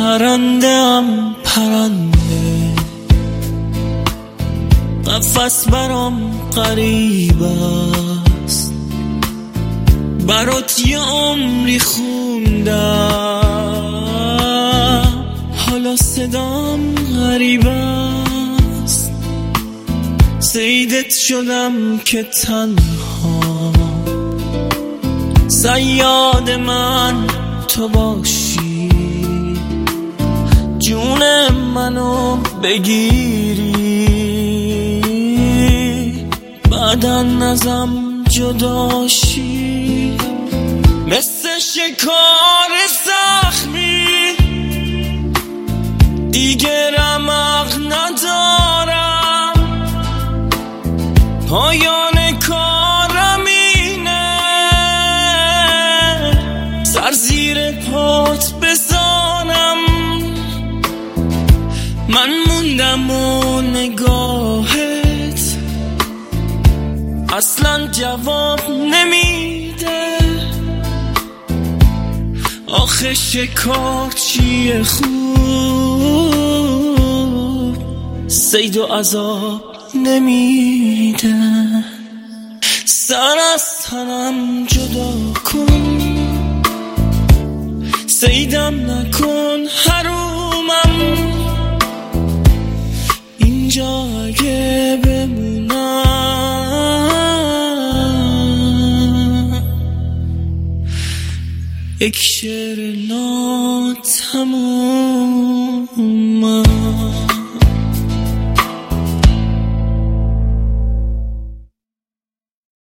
پرنده‌ام پرنده، قفس برام غریب است، برات یه عمری خوندم، حالا صدام غریب است، صیدت شدم که تنها صیاد من تو باشی، جون منو بگیری، بعدن ازم جداشی، مثل شکار زخمی دیگه رمق ندارم، پایان کارم اینه سر زیر پات بزنم، من موندم و نگاهت اصلا جواب نمیده، آخه شکار چیه خوب صید و عذاب نمیده، سر از تنم جدا کن، صیدم نکن حرومم، اینجا اگه بمونم یک شعر ناتموم.